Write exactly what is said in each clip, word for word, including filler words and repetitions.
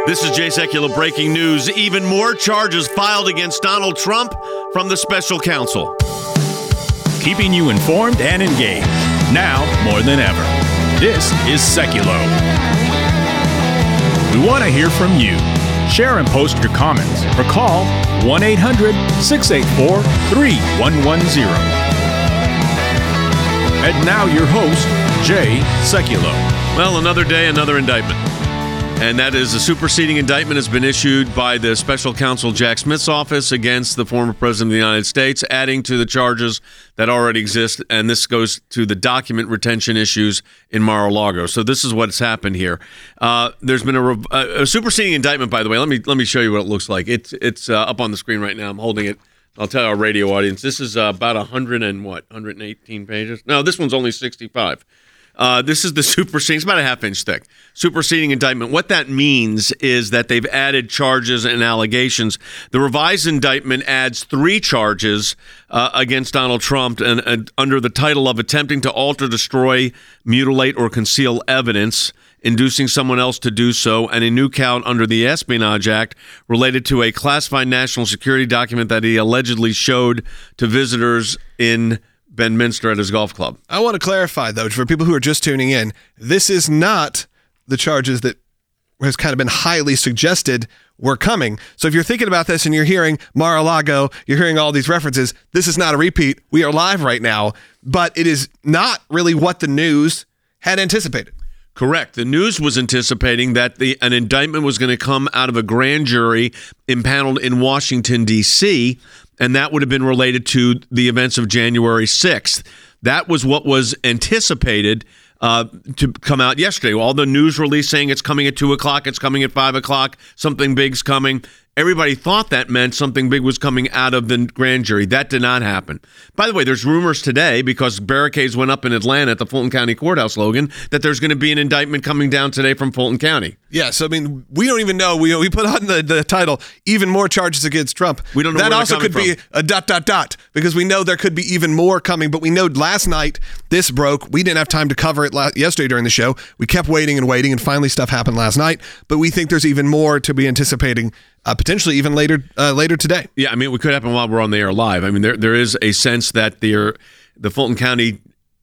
This is Jay Sekulow breaking news. Even more charges filed against Donald Trump from the special counsel. Keeping you informed and engaged, now more than ever. This is Sekulow. We want to hear from you. Share and post your comments or call one eight hundred six eight four three one one zero. And now your host, Jay Sekulow. Well, another day, another indictment. And that is a superseding indictment has been issued by the special counsel Jack Smith's office against the former president of the United States, adding to the charges that already exist. And this goes to the document retention issues in Mar-a-Lago. So this is what's happened here. Uh, there's been a, a, a superseding indictment, by the way. Let me let me show you what it looks like. It's it's uh, up on the screen right now. I'm holding it. I'll tell our radio audience. This is uh, about one hundred and what? one hundred eighteen pages? No, this one's only sixty-five. Uh, this is the superseding, it's about a half inch thick, superseding indictment. What that means is that they've added charges and allegations. The revised indictment adds three charges uh, against Donald Trump and, and under the title of attempting to alter, destroy, mutilate, or conceal evidence, inducing someone else to do so, and a new count under the Espionage Act related to a classified national security document that he allegedly showed to visitors in Bedminster at his golf club. I want to clarify, though, for people who are just tuning in, this is not the charges that has kind of been highly suggested were coming. So if you're thinking about this and you're hearing Mar-a-Lago, you're hearing all these references, this is not a repeat. We are live right now, but it is not really what the news had anticipated. Correct. The news was anticipating that the an indictment was going to come out of a grand jury impaneled in Washington, D C, and that would have been related to the events of January sixth. That was what was anticipated uh, to come out yesterday. All the news release saying it's coming at two o'clock, it's coming at five o'clock, something big's coming. Everybody thought that meant something big was coming out of the grand jury. That did not happen. By the way, there's rumors today, because barricades went up in Atlanta at the Fulton County Courthouse, Logan, that there's going to be an indictment coming down today from Fulton County. Yeah, so I mean, we don't even know. We we put on the, the title, even more charges against Trump. We don't know that where also could from. be a dot, dot, dot, because we know there could be even more coming. But we know last night this broke. We didn't have time to cover it la- yesterday during the show. We kept waiting and waiting, and finally stuff happened last night. But we think there's even more to be anticipating, uh, potentially even later uh, later today. Yeah, I mean, it could happen while we're on the air live. I mean, there there is a sense that the, the Fulton County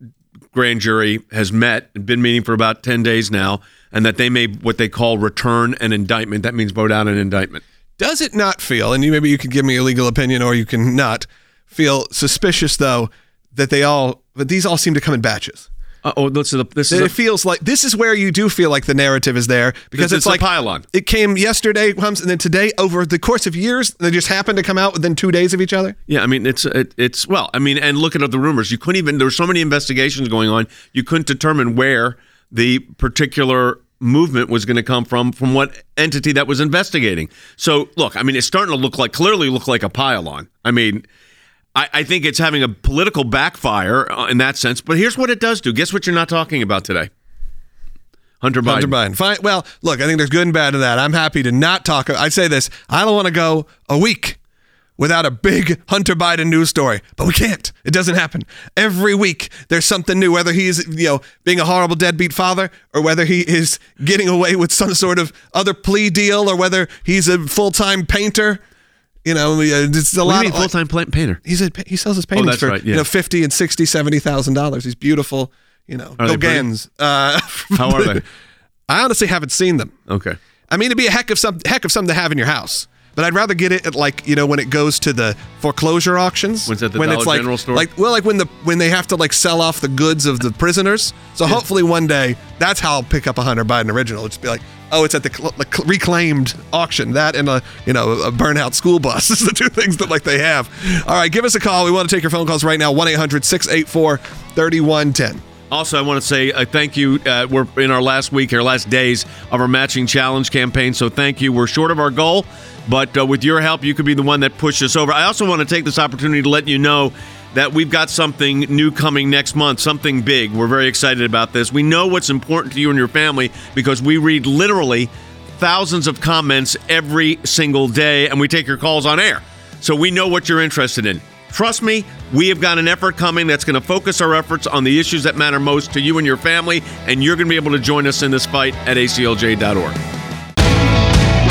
grand jury has met, been meeting for about ten days now, and that they may what they call return an indictment. That means vote out an indictment. Does it not feel, and you, maybe you can give me a legal opinion or you can not, feel suspicious, though, that they all, that these all seem to come in batches? Uh, oh, this is a, this is it a, feels like this is where you do feel like the narrative is there, because it's, it's, it's like a pylon. It came yesterday, comes, and then today, over the course of years, they just happen to come out within two days of each other. Yeah, I mean, it's it, it's well, I mean, and look at the rumors. You couldn't even. There were so many investigations going on. You couldn't determine where the particular movement was going to come from, from what entity that was investigating. So, look, I mean, it's starting to look like clearly look like a pylon. I mean. I, I think it's having a political backfire in that sense. But here's what it does do. Guess what you're not talking about today? Hunter Biden. Hunter Biden. Fine. Well, look, I think there's good and bad to that. I'm happy to not talk. I say this. I don't want to go a week without a big Hunter Biden news story. But we can't. It doesn't happen. Every week there's something new, whether he's, you know, being a horrible deadbeat father, or whether he is getting away with some sort of other plea deal, or whether he's a full-time painter. You know, it's a what lot. Do you mean, of full-time painter. He's a he sells his paintings oh, that's for right, yeah. you know fifty and sixty, seventy thousand dollars. He's beautiful. You know, are Gauguins. Uh, How are they? I honestly haven't seen them. Okay. I mean, it'd be a heck of some heck of something to have in your house. But I'd rather get it at, like, you know, when it goes to the foreclosure auctions. When's that, the when Dollar it's like, General store? Like, well, like when the when they have to like sell off the goods of the prisoners. So yeah. Hopefully one day that's how I'll pick up a Hunter Biden original. It'll just be like, oh, it's at the, cl- the cl- reclaimed auction. That and a you know a burnout school bus. This is the two things that like they have. All right, give us a call. We want to take your phone calls right now. one eight hundred six eight four three one one zero. Also, I want to say uh, thank you. Uh, we're in our last week, our last days of our Matching Challenge campaign, so thank you. We're short of our goal, but uh, with your help, you could be the one that pushes us over. I also want to take this opportunity to let you know that we've got something new coming next month, something big. We're very excited about this. We know what's important to you and your family because we read literally thousands of comments every single day, and we take your calls on air. So we know what you're interested in. Trust me, we have got an effort coming that's going to focus our efforts on the issues that matter most to you and your family, and you're going to be able to join us in this fight at A C L J dot org.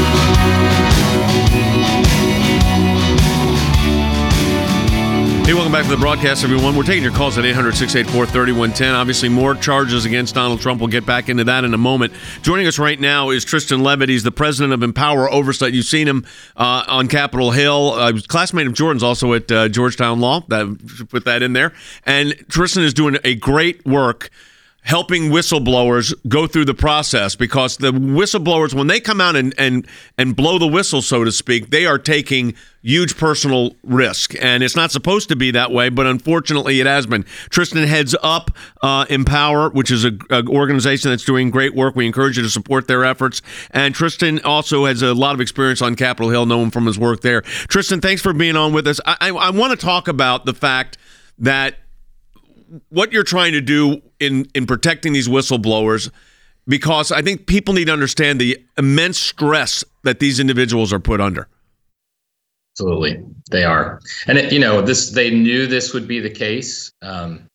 Hey, welcome back to the broadcast, everyone. We're taking your calls at eight hundred, six eight four, three one one zero. Obviously, more charges against Donald Trump. We'll get back into that in a moment. Joining us right now is Tristan Levitt. He's the president of Empower Oversight. You've seen him uh, on Capitol Hill. Uh, he was a classmate of Jordan's, also at uh, Georgetown Law. That, should put that in there. And Tristan is doing a great work helping whistleblowers go through the process, because the whistleblowers, when they come out and, and, and blow the whistle, so to speak, they are taking huge personal risk. And it's not supposed to be that way, but unfortunately it has been. Tristan heads up uh, Empower, which is an organization that's doing great work. We encourage you to support their efforts. And Tristan also has a lot of experience on Capitol Hill, know him from his work there. Tristan, thanks for being on with us. I, I, I want to talk about the fact that what you're trying to do in, in protecting these whistleblowers, because I think people need to understand the immense stress that these individuals are put under. Absolutely, they are. And, it, you know, this they knew this would be the case. Um,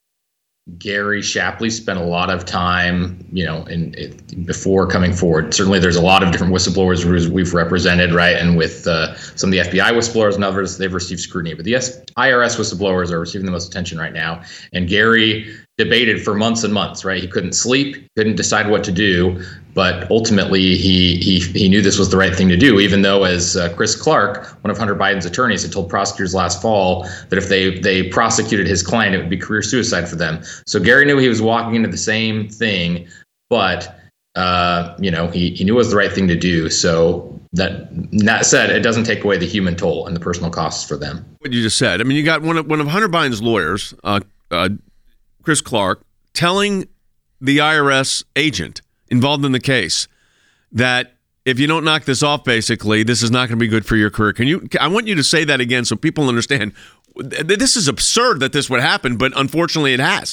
Gary Shapley spent a lot of time, you know, in, in before coming forward. Certainly, there's a lot of different whistleblowers we've represented, right? And with uh, some of the F B I whistleblowers and others, they've received scrutiny. But the I R S whistleblowers are receiving the most attention right now. And Gary debated for months and months, right? He couldn't sleep, couldn't decide what to do. But ultimately, he he he knew this was the right thing to do, even though, as uh, Chris Clark, one of Hunter Biden's attorneys, had told prosecutors last fall that if they they prosecuted his client, it would be career suicide for them. So Gary knew he was walking into the same thing, but uh, you know he, he knew it was the right thing to do. So that that said, it doesn't take away the human toll and the personal costs for them. What you just said. I mean, you got one of one of Hunter Biden's lawyers, uh, uh, Chris Clark, telling the I R S agent involved in the case that if you don't knock this off, basically, this is not going to be good for your career. Can you? I want you to say that again so people understand. This is absurd that this would happen, but unfortunately, it has.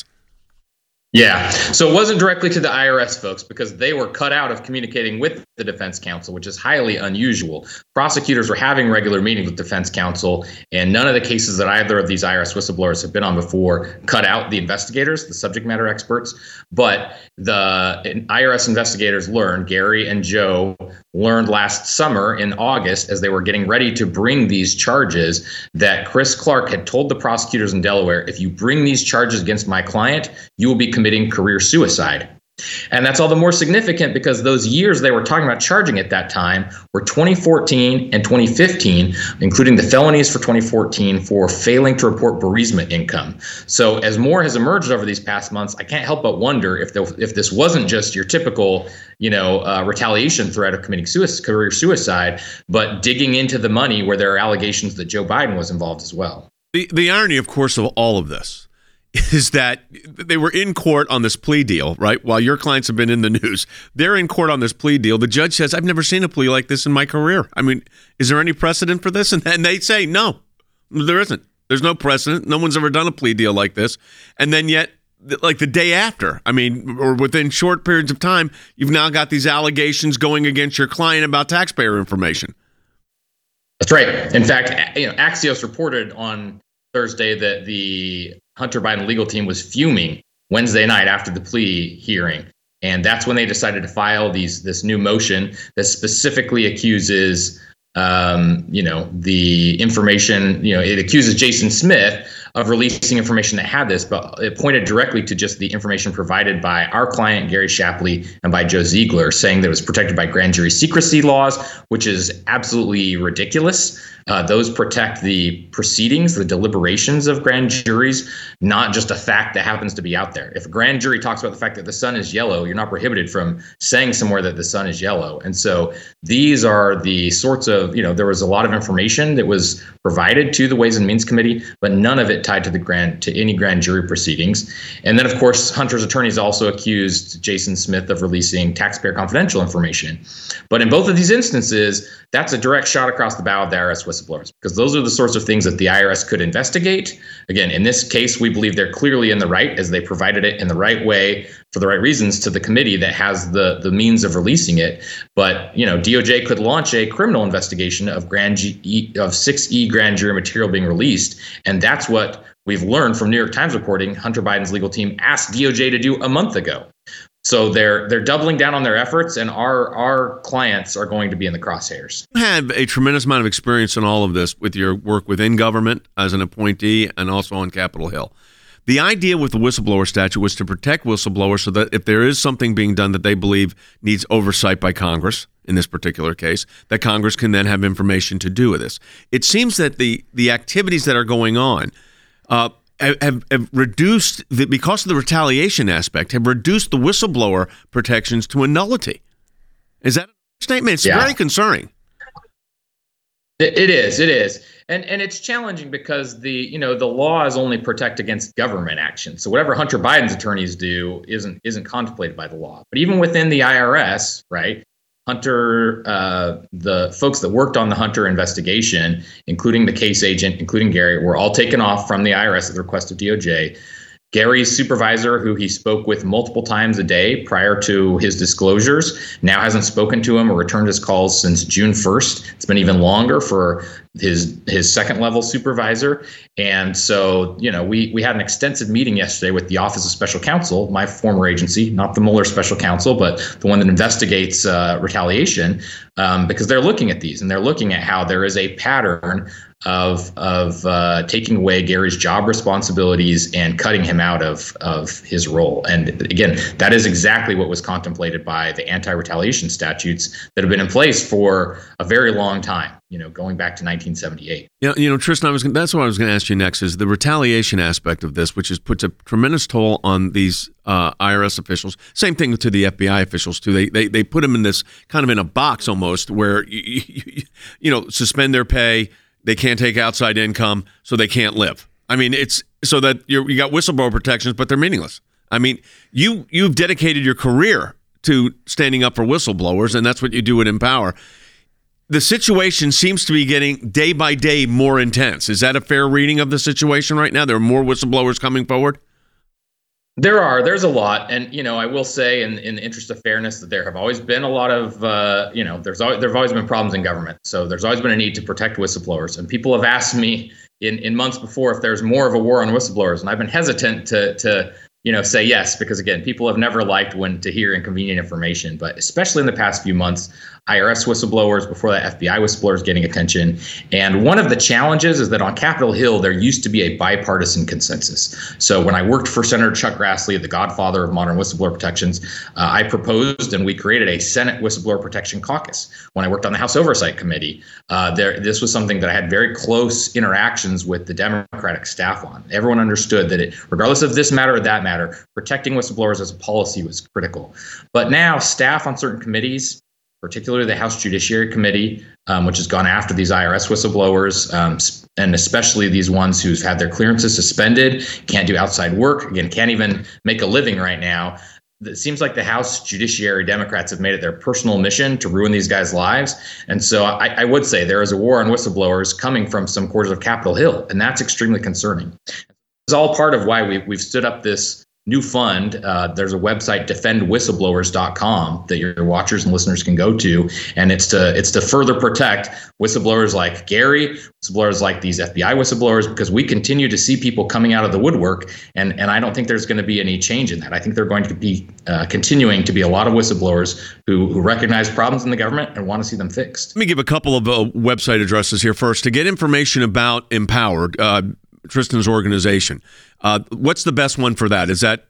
Yeah. So it wasn't directly to the I R S folks, because they were cut out of communicating with the defense counsel, which is highly unusual. Prosecutors were having regular meetings with defense counsel, and none of the cases that either of these I R S whistleblowers have been on before cut out the investigators, the subject matter experts. But the I R S investigators learned, Gary and Joe learned last summer in August, as they were getting ready to bring these charges, that Chris Clark had told the prosecutors in Delaware, if you bring these charges against my client, you will be committing career suicide. And that's all the more significant because those years they were talking about charging at that time were twenty fourteen and twenty fifteen, including the felonies for twenty fourteen for failing to report bereavement income. So as more has emerged over these past months, I can't help but wonder if the, if this wasn't just your typical, you know, uh, retaliation threat of committing suicide, career suicide, but digging into the money where there are allegations that Joe Biden was involved as well. The the irony, of course, of all of this is that they were in court on this plea deal, right? While your clients have been in the news, they're in court on this plea deal. The judge says, I've never seen a plea like this in my career. I mean, is there any precedent for this? And, and they say, no, there isn't. There's no precedent. No one's ever done a plea deal like this. And then yet, like the day after, I mean, or within short periods of time, you've now got these allegations going against your client about taxpayer information. That's right. In fact, you know, Axios reported on Thursday that the Hunter Biden legal team was fuming Wednesday night after the plea hearing. And that's when they decided to file these this new motion that specifically accuses, um, you know, the information, you know, it accuses Jason Smith of releasing information that had this, but it pointed directly to just the information provided by our client, Gary Shapley, and by Joe Ziegler, saying that it was protected by grand jury secrecy laws, which is absolutely ridiculous. Uh, those protect the proceedings, the deliberations of grand juries, not just a fact that happens to be out there. If a grand jury talks about the fact that the sun is yellow, you're not prohibited from saying somewhere that the sun is yellow. And so these are the sorts of, you know, there was a lot of information that was provided to the Ways and Means Committee, but none of it tied to the grand to any grand jury proceedings. And then, of course, Hunter's attorneys also accused Jason Smith of releasing taxpayer confidential information. But in both of these instances, that's a direct shot across the bow of the I R S whistleblowers, because those are the sorts of things that the I R S could investigate. Again, in this case, we believe they're clearly in the right, as they provided it in the right way for the right reasons to the committee that has the, the means of releasing it. But, you know, D O J could launch a criminal investigation of grand G, of six E grand jury material being released. And that's what we've learned from New York Times reporting Hunter Biden's legal team asked D O J to do a month ago. So they're they're doubling down on their efforts, and our our clients are going to be in the crosshairs. You have a tremendous amount of experience in all of this with your work within government as an appointee and also on Capitol Hill. The idea with the whistleblower statute was to protect whistleblowers so that if there is something being done that they believe needs oversight by Congress, in this particular case, that Congress can then have information to do with this. It seems that the the activities that are going on uh, Have, have reduced, the, because of the retaliation aspect, have reduced the whistleblower protections to a nullity. Is that a statement? It's yeah. very concerning. It, it is, it is. And and it's challenging because the, you know, the laws only protect against government action. So whatever Hunter Biden's attorneys do isn't isn't contemplated by the law. But even within the I R S, right, Hunter, uh, the folks that worked on the Hunter investigation, including the case agent, including Gary, were all taken off from the I R S at the request of D O J. Gary's supervisor, who he spoke with multiple times a day prior to his disclosures, now hasn't spoken to him or returned his calls since June first. It's been even longer for his his second level supervisor. And so, you know, we we had an extensive meeting yesterday with the Office of Special Counsel, my former agency, not the Mueller Special Counsel, but the one that investigates uh, retaliation, um, because they're looking at these and they're looking at how there is a pattern of of uh, taking away Gary's job responsibilities and cutting him out of of his role. And again, that is exactly what was contemplated by the anti-retaliation statutes that have been in place for a very long time, you know, going back to nineteen seventy-eight. Yeah, you know, Tristan, I was that's what I was going to ask you next is the retaliation aspect of this, which is puts a tremendous toll on these uh, I R S officials. Same thing to the F B I officials too. They they they put them in this kind of in a box almost where you, you, you know suspend their pay. They can't take outside income, so they can't live. I mean, it's so that you're, you got whistleblower protections, but they're meaningless. I mean, you you've dedicated your career to standing up for whistleblowers, and that's what you do at Empower. The situation seems to be getting day by day more intense. Is that a fair reading of the situation right now? There are more whistleblowers coming forward? There are. There's a lot. And, you know, I will say in, in the interest of fairness that there have always been a lot of, uh, you know, there's always, there have always been problems in government. So there's always been a need to protect whistleblowers. And people have asked me in, in months before if there's more of a war on whistleblowers. And I've been hesitant to, to, you know, say yes, because, again, people have never liked when to hear inconvenient information. But especially in the past few months, I R S whistleblowers, before that F B I whistleblowers getting attention. And one of the challenges is that on Capitol Hill, there used to be a bipartisan consensus. So when I worked for Senator Chuck Grassley, the godfather of modern whistleblower protections, uh, I proposed and we created a Senate Whistleblower Protection Caucus. When I worked on the House Oversight Committee, uh, there this was something that I had very close interactions with the Democratic staff on. Everyone understood that it, regardless of this matter or that matter, protecting whistleblowers as a policy was critical. But now staff on certain committees, particularly the House Judiciary Committee, um, which has gone after these I R S whistleblowers, um, and especially these ones who've had their clearances suspended, can't do outside work, again, can't even make a living right now. It seems like the House Judiciary Democrats have made it their personal mission to ruin these guys' lives. And so I, I would say there is a war on whistleblowers coming from some quarters of Capitol Hill, and that's extremely concerning. It's all part of why we, we've stood up this new fund. Uh, there's a website, defend whistleblowers dot com, that your watchers and listeners can go to, and it's to it's to further protect whistleblowers like Gary, whistleblowers like these F B I whistleblowers, because we continue to see people coming out of the woodwork, and and I don't think there's going to be any change in that. I think they're going to be uh, continuing to be a lot of whistleblowers who who recognize problems in the government and want to see them fixed. Let me give a couple of uh, website addresses here first to get information about Empowered. Uh, Tristan's organization. Uh, what's the best one for that? Is that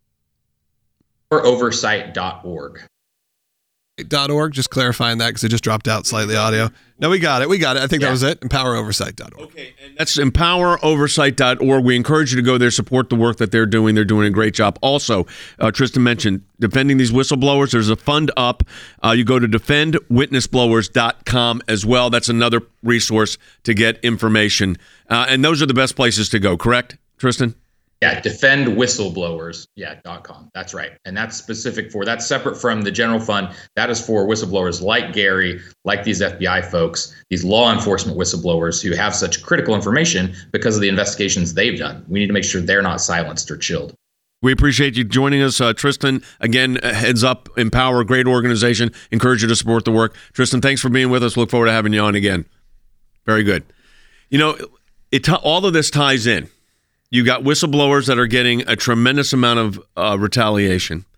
or oversight dot org? Dot org, just clarifying that because it just dropped out slightly audio. No, we got it. We got it. I think yeah. that was it. empower oversight dot org. Okay, and that's empower oversight dot org. We encourage you to go there, support the work that they're doing. They're doing a great job. Also, uh, Tristan mentioned defending these whistleblowers. There's a fund up. Uh, you go to defend witness blowers dot com as well. That's another resource to get information. Uh, and those are the best places to go, correct, Tristan? Yeah, defend whistleblowers, yeah, dot com. That's right. And that's specific for, that's separate from the general fund. That is for whistleblowers like Gary, like these F B I folks, these law enforcement whistleblowers who have such critical information because of the investigations they've done. We need to make sure they're not silenced or chilled. We appreciate you joining us, uh, Tristan. Again, heads up, Empower, great organization. Encourage you to support the work. Tristan, thanks for being with us. Look forward to having you on again. Very good. You know, it t- all of this ties in. You got whistleblowers that are getting a tremendous amount of uh, retaliation.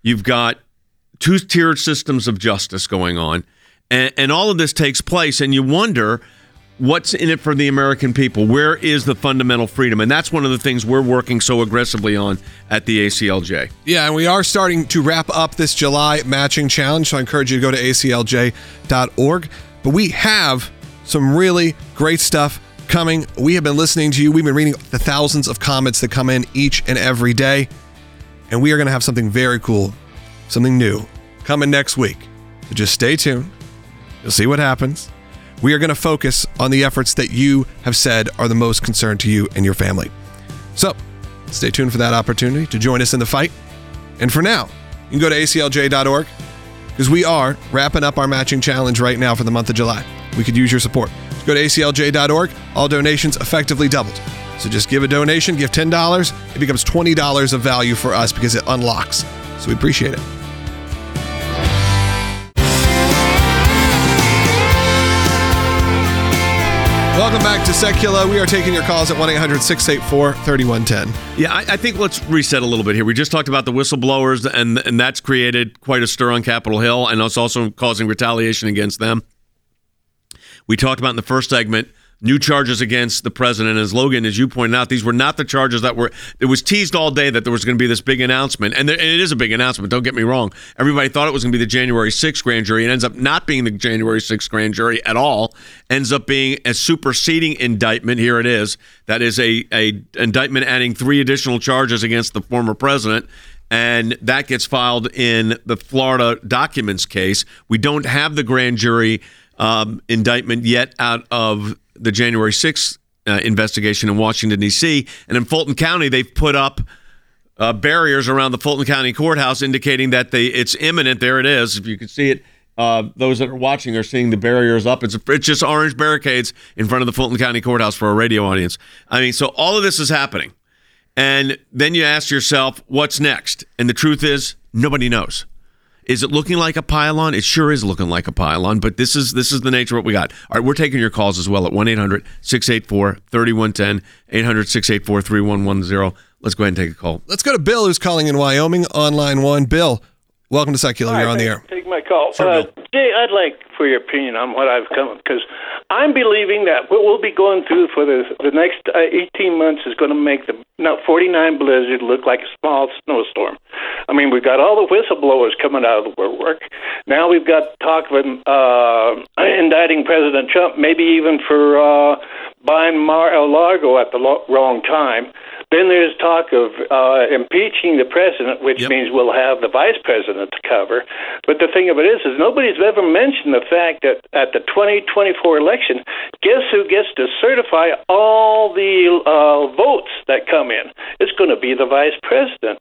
You've got two-tiered systems of justice going on. And, and all of this takes place, and you wonder what's in it for the American people. Where is the fundamental freedom? And that's one of the things we're working so aggressively on at the A C L J. Yeah, and we are starting to wrap up this July matching challenge, so I encourage you to go to A C L J dot org. But we have some really great stuff coming. We have been listening to you. We've been reading the thousands of comments that come in each and every day. And we are going to have something very cool, something new, coming next week. So just stay tuned. You'll see what happens. We are going to focus on the efforts that you have said are the most concerned to you and your family. So stay tuned for that opportunity to join us in the fight. And for now, you can go to A C L J dot org because we are wrapping up our matching challenge right now for the month of July. We could use your support. Go to A C L J dot org. All donations effectively doubled. So just give a donation, give ten dollars. It becomes twenty dollars of value for us because it unlocks. So we appreciate it. Welcome back to Secula. We are taking your calls at one eight hundred six eight four three one one zero. Yeah, I, I think let's reset a little bit here. We just talked about the whistleblowers, and and that's created quite a stir on Capitol Hill, and it's also causing retaliation against them. We talked about in the first segment new charges against the president. As Logan, as you pointed out, these were not the charges that were, it was teased all day that there was going to be this big announcement. And, there, and it is a big announcement, don't get me wrong. Everybody thought it was going to be the January sixth grand jury. It ends up not being the January sixth grand jury at all. Ends up being a superseding indictment. Here it is. That is a, a indictment adding three additional charges against the former president. And that gets filed in the Florida documents case. We don't have the grand jury um, indictment yet out of the January sixth uh, investigation in Washington, D C. And in Fulton County, they've put up uh, barriers around the Fulton County courthouse indicating that they it's imminent. There it is. If you can see it, uh, those that are watching are seeing the barriers up. It's, it's just orange barricades in front of the Fulton County courthouse for a radio audience. I mean, so all of this is happening. And then you ask yourself, what's next? And the truth is, nobody knows. Is it looking like a pylon? It sure is looking like a pylon, but this is this is the nature of what we got. All right, we're taking your calls as well at one eight hundred six eight four three one one zero, eight hundred six eight four three one one zero. Let's go ahead and take a call. Let's go to Bill, who's calling in Wyoming on line one. Bill, welcome to Secula. You're on the air. Take my call. Sure, uh, Jay, I'd like for your opinion on what I've come, because I'm believing that what we'll be going through for the the next uh, eighteen months is going to make the now forty-nine blizzard look like a small snowstorm. I mean, we've got all the whistleblowers coming out of the woodwork. Now we've got talk of uh, indicting President Trump, maybe even for uh, buying Mar-a-Lago at the lo- wrong time. Then there's talk of uh, impeaching the president, which yep. means we'll have the vice president to cover. But the thing of it is, is nobody's ever mentioned the fact that at the twenty twenty-four election, guess who gets to certify all the uh, votes that come in? It's going to be the vice president.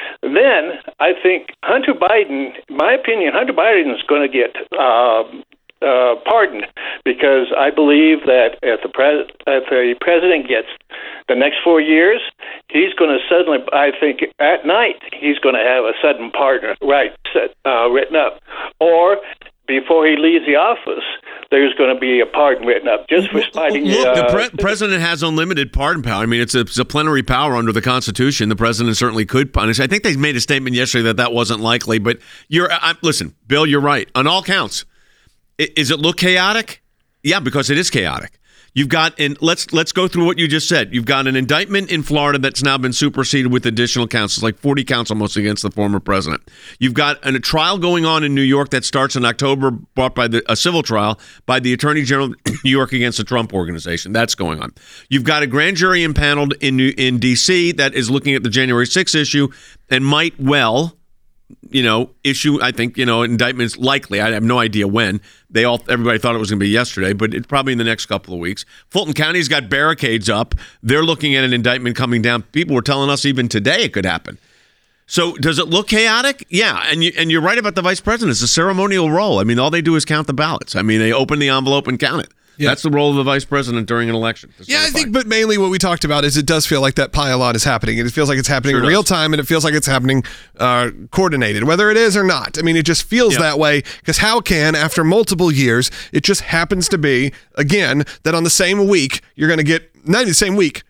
Then I think Hunter Biden, in my opinion, Hunter Biden is going to get uh, uh, pardoned, because I believe that if the, pres- if the president gets the next four years, he's going to suddenly, I think at night, he's going to have a sudden pardon right set, uh, written up. Or before he leaves the office, there's going to be a pardon written up just for spiting. Look, uh, the pre- president has unlimited pardon power. I mean, it's a, it's a plenary power under the Constitution. The president certainly could punish. I think they made a statement yesterday that that wasn't likely. But you're I, listen, Bill, you're right on all counts. I, is it look chaotic? Yeah, because it is chaotic. You've got, and let's let's go through what you just said. You've got an indictment in Florida that's now been superseded with additional counts. It's like forty counts almost against the former president. You've got an, a trial going on in New York that starts in October, brought by the, a civil trial by the Attorney General of New York against the Trump Organization. That's going on. You've got a grand jury impaneled in New, in D C that is looking at the January sixth issue and might well, you know, issue, I think, you know, indictments likely. I have no idea when. They all, everybody thought it was going to be yesterday, but it's probably in the next couple of weeks. Fulton County's got barricades up. They're looking at an indictment coming down. People were telling us even today it could happen. So does it look chaotic? Yeah, and you, and you're right about the vice president. It's a ceremonial role. I mean, all they do is count the ballots. I mean, they open the envelope and count it. Yeah. That's the role of the vice president during an election. Yeah, I think, but mainly what we talked about is it does feel like that pile-on is happening. And it feels like it's happening sure in real time, and it feels like it's happening uh, coordinated, whether it is or not. I mean, it just feels yeah. that way, because how can, after multiple years, it just happens to be, again, that on the same week, you're going to get, not even the same week,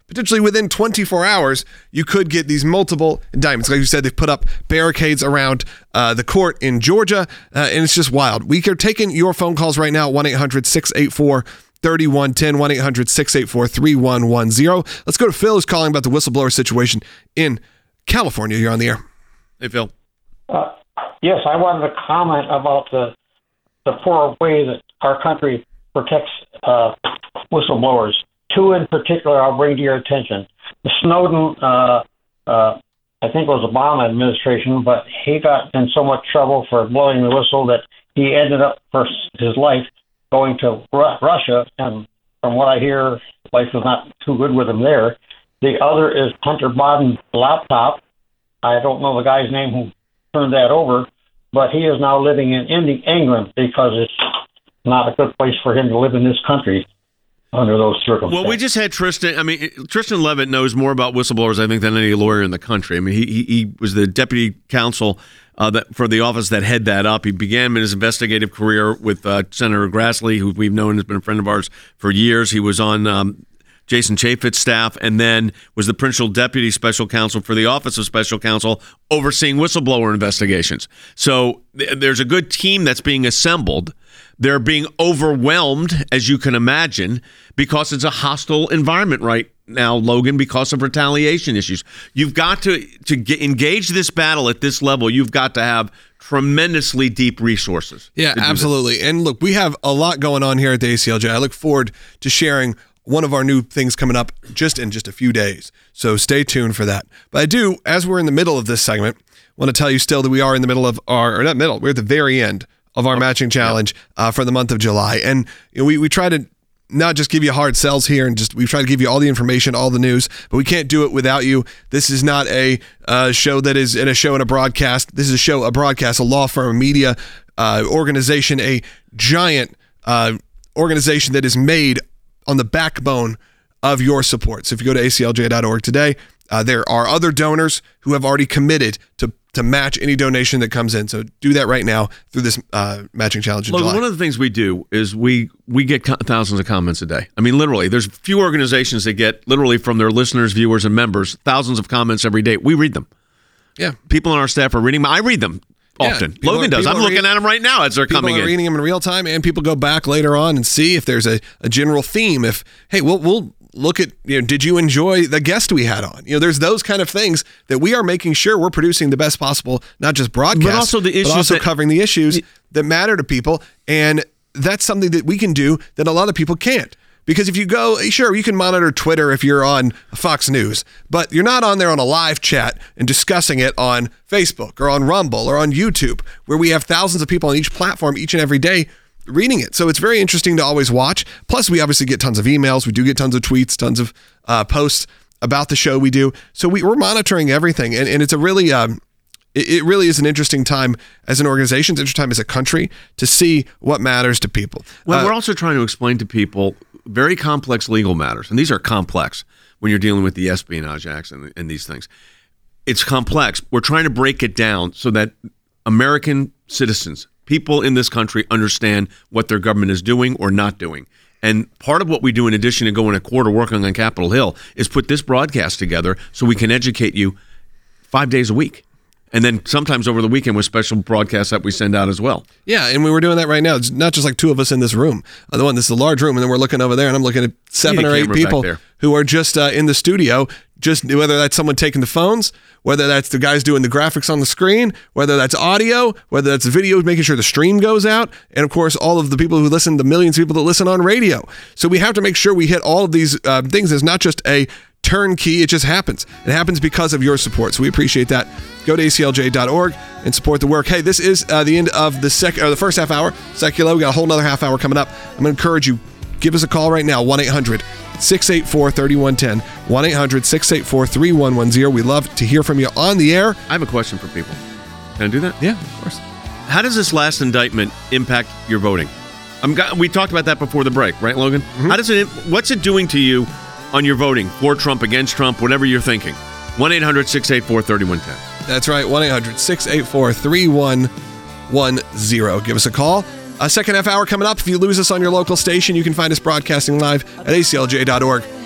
potentially within twenty-four hours, you could get these multiple indictments. Like you said, they've put up barricades around uh, the court in Georgia, uh, and it's just wild. We are taking your phone calls right now, one eight hundred six eight four three one one zero, one eight hundred six eight four three one one zero. Let's go to Phil, who's calling about the whistleblower situation in California. You're on the air. Hey, Phil. Uh, yes, I wanted to comment about the the poor way that our country protects uh, whistleblowers. Two in particular I'll bring to your attention. The Snowden, uh, uh, I think it was the Obama administration, but he got in so much trouble for blowing the whistle that he ended up, for his life, going to Ru- Russia, and from what I hear, life was not too good with him there. The other is Hunter Biden's laptop. I don't know the guy's name who turned that over, but he is now living in England because it's not a good place for him to live in this country under those circumstances. Well, we just had Tristan. I mean, Tristan Levitt knows more about whistleblowers, I think, than any lawyer in the country. I mean, he he, he was the deputy counsel uh, that, for the office that head that up. He began his investigative career with uh, Senator Grassley, who we've known has been a friend of ours for years. He was on um, Jason Chaffetz's staff, and then was the principal deputy special counsel for the Office of Special Counsel, overseeing whistleblower investigations. So th- there's a good team that's being assembled. They're being overwhelmed, as you can imagine, because it's a hostile environment right now, Logan, because of retaliation issues. You've got to, to get, engage this battle at this level. You've got to have tremendously deep resources. Yeah, absolutely. And look, we have a lot going on here at the A C L J. I look forward to sharing one of our new things coming up just in just a few days. So stay tuned for that. But I do, as we're in the middle of this segment, want to tell you still that we are in the middle of our, or not middle, we're at the very end of our matching challenge uh, for the month of July. And you know, we, we try to not just give you hard sells here and just we try to give you all the information, all the news, but we can't do it without you. This is not a uh, show that is in a show and a broadcast. This is a show, a broadcast, a law firm, a media uh, organization, a giant uh, organization that is made on the backbone of your support. So if you go to A C L J dot org today, uh, there are other donors who have already committed to to match any donation that comes in. So do that right now through this uh, matching challenge in Look, July. one of the things we do is we we get co- thousands of comments a day. I mean, literally, there's few organizations that get literally from their listeners, viewers, and members thousands of comments every day. We read them. Yeah. People on our staff are reading them. I read them often. Yeah, Logan are, does. I'm looking read, at them right now as they're coming People are in. reading them in real time, and people go back later on and see if there's a, a general theme. If, hey, we'll, we'll look at, you know, did you enjoy the guest we had on? You know, there's those kind of things that we are making sure we're producing the best possible, not just broadcast, but also the issues but also that, covering the issues that matter to people. And that's something that we can do that a lot of people can't. Because if you go, sure, you can monitor Twitter if you're on Fox News, but you're not on there on a live chat and discussing it on Facebook or on Rumble or on YouTube, where we have thousands of people on each platform each and every day reading it. So it's very interesting to always watch. Plus, we obviously get tons of emails. We do get tons of tweets, tons of uh, posts about the show we do. So we, we're monitoring everything. And, and it's a really, um, it, it really is an interesting time as an organization, it's an interesting time as a country to see what matters to people. Well, uh, we're also trying to explain to people very complex legal matters. And these are complex when you're dealing with the Espionage Acts and, and these things. It's complex. We're trying to break it down so that American citizens, people in this country, understand what their government is doing or not doing. And part of what we do, in addition to going a quarter working on Capitol Hill, is put this broadcast together so we can educate you five days a week. And then sometimes over the weekend with special broadcasts that we send out as well. Yeah, and we were doing that right now. It's not just like two of us in this room. Uh, the one, this is a large room, and then we're looking over there, and I'm looking at seven or eight people who are just uh, in the studio, just whether that's someone taking the phones, whether that's the guys doing the graphics on the screen, whether that's audio, whether that's video, making sure the stream goes out, and of course, all of the people who listen, the millions of people that listen on radio. So we have to make sure we hit all of these uh, things. It's not just a turnkey, it just happens. It happens because of your support. So we appreciate that. Go to A C L J dot org and support the work. Hey, this is uh, the end of the second or the first half hour. Secular, we got a whole nother half hour coming up. I'm going to encourage you, give us a call right now, one eight hundred six eight four three one one zero, one eight hundred six eight four three one one zero. We love to hear from you on the air. I have a question for people. Can I do that? Yeah, of course. How does this last indictment impact your voting? I'm, we talked about that before the break, right, Logan? Mm-hmm. How does it? What's it doing to you on your voting? For Trump, against Trump, whatever you're thinking. one eight hundred six eight four three one one zero. That's right, one eight hundred six eight four three one one zero. Give us a call. A second half hour coming up. If you lose us on your local station, you can find us broadcasting live at A C L J dot org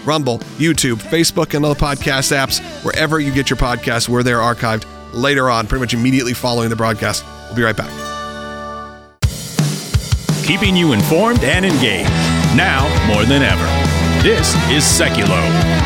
Rumble, YouTube, Facebook, and other podcast apps. Wherever you get your podcasts, we're there archived later on, pretty much immediately following the broadcast. We'll be right back. Keeping you informed and engaged, now more than ever. This is Seculo.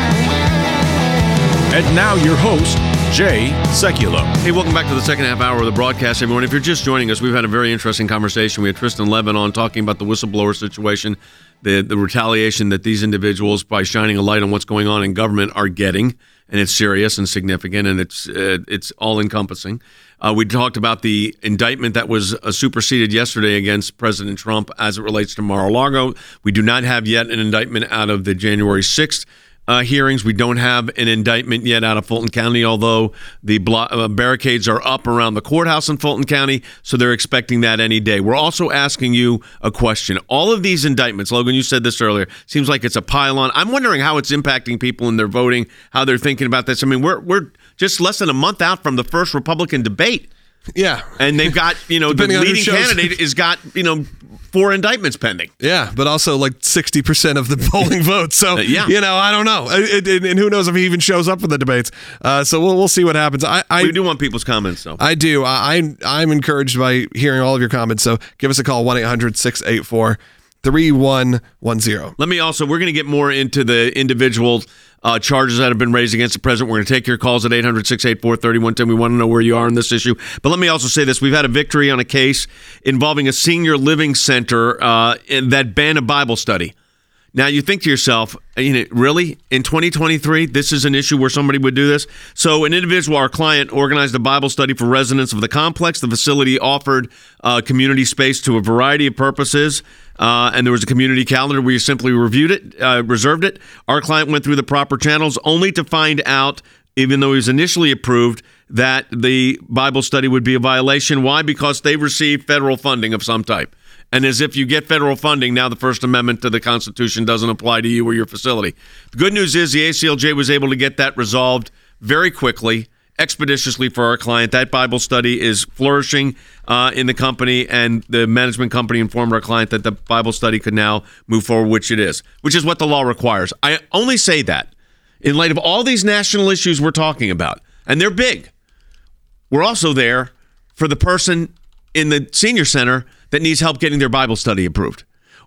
And now your host, Jay Sekulow. Hey, welcome back to the second half hour of the broadcast, everyone. If you're just joining us, we've had a very interesting conversation. We had Tristan Levin on talking about the whistleblower situation, the, the retaliation that these individuals, by shining a light on what's going on in government, are getting. And it's serious and significant, and it's uh, it's all-encompassing. Uh, we talked about the indictment that was uh, superseded yesterday against President Trump as it relates to Mar-a-Lago. We do not have yet an indictment out of the January sixth Uh, hearings. We don't have an indictment yet out of Fulton County, although the blo- uh, barricades are up around the courthouse in Fulton County, so they're expecting that any day. We're also asking you a question. All of these indictments, Logan, you said this earlier, seems like it's a pile-on. I'm wondering how it's impacting people in their voting, how they're thinking about this. I mean, we're we're just less than a month out from the first Republican debate. Yeah. And they've got, you know, the leading candidate has got, you know, four indictments pending. Yeah, but also like sixty percent of the polling votes. So, uh, yeah. you know, I don't know. It, it, and who knows if he even shows up for the debates. Uh, so we'll, we'll see what happens. I, I We do want people's comments, though. I do. I, I'm encouraged by hearing all of your comments. So give us a call, one eight hundred six eight four three one one zero. Let me also, we're going to get more into the individual uh, charges that have been raised against the president. We're going to take your calls at eight hundred six eight four three one one zero. We want to know where you are on this issue. But let me also say this. We've had a victory on a case involving a senior living center uh, in that banned a Bible study. Now, you think to yourself, you know, really? In twenty twenty-three, this is an issue where somebody would do this? So an individual, our client, organized a Bible study for residents of the complex. The facility offered uh, community space to a variety of purposes, uh, and there was a community calendar where you simply reviewed it, uh, reserved it. Our client went through the proper channels only to find out, even though he was initially approved, that the Bible study would be a violation. Why? Because they received federal funding of some type. And as if you get federal funding, now the First Amendment to the Constitution doesn't apply to you or your facility. The good news is the A C L J was able to get that resolved very quickly, expeditiously for our client. That Bible study is flourishing uh, in the company, and the management company informed our client that the Bible study could now move forward, which it is, which is what the law requires. I only say that in light of all these national issues we're talking about, and they're big. We're also there for the person in the senior center that needs help getting their Bible study approved,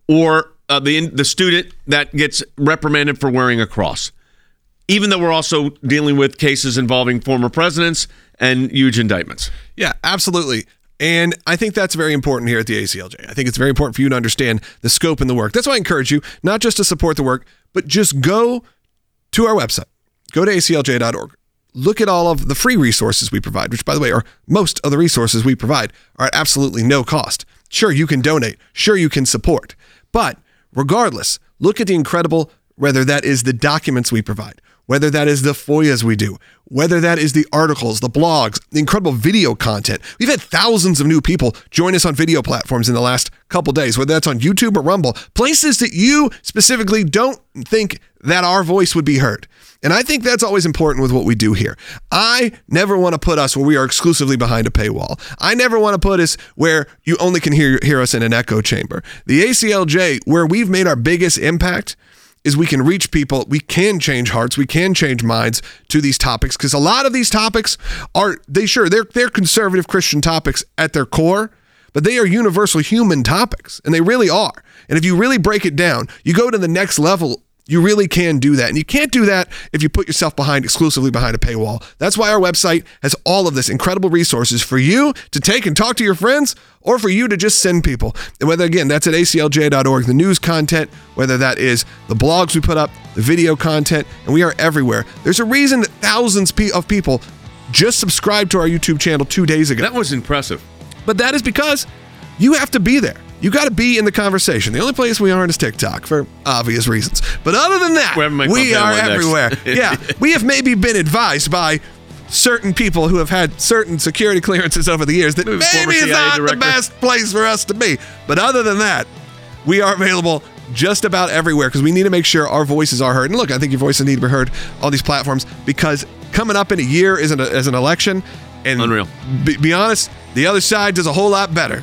or uh, the the student that gets reprimanded for wearing a cross, even though we're also dealing with cases involving former presidents and huge indictments. Yeah, absolutely. And I think that's very important here at the A C L J. I think it's very important for you to understand the scope and the work. That's why I encourage you not just to support the work, but just go to our website. Go to A C L J dot org. Look at all of the free resources we provide, which, by the way, are most of the resources we provide are at absolutely no cost. Sure, you can donate. Sure, you can support. But regardless, look at the incredible, whether that is the documents we provide, whether that is the F O I As we do, whether that is the articles, the blogs, the incredible video content. We've had thousands of new people join us on video platforms in the last couple days, whether that's on YouTube or Rumble, places that you specifically don't think that our voice would be heard. And I think that's always important with what we do here. I never want to put us where we are exclusively behind a paywall. I never want to put us where you only can hear, hear us in an echo chamber. The A C L J, where we've made our biggest impact, is we can reach people, we can change hearts, we can change minds to these topics, because a lot of these topics are, they sure, they're, they're conservative Christian topics at their core, but they are universal human topics, and they really are. And if you really break it down, you go to the next level, you really can do that. And you can't do that if you put yourself behind exclusively behind a paywall. That's why our website has all of this incredible resources for you to take and talk to your friends, or for you to just send people. And whether, again, that's at A C L J dot org, the news content, whether that is the blogs we put up, the video content, and we are everywhere. There's a reason that thousands of people just subscribed to our YouTube channel two days ago. That was impressive. But that is because you have to be there. You got to be in the conversation. The only place we aren't is TikTok for obvious reasons. But other than that, we are everywhere. Yeah, we have maybe been advised by certain people who have had certain security clearances over the years that maybe is not the best place for us to be. But other than that, we are available just about everywhere, because we need to make sure our voices are heard. And look, I think your voices need to be heard on these platforms, because coming up in a year is an, is an election. And Unreal. Be, be honest, the other side does a whole lot better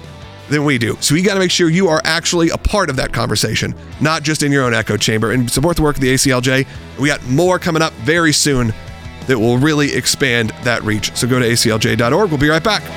than we do. So you got to make sure you are actually a part of that conversation, not just in your own echo chamber, and support the work of the A C L J. We got more coming up very soon that will really expand that reach. So go to A C L J dot org. We'll be right back.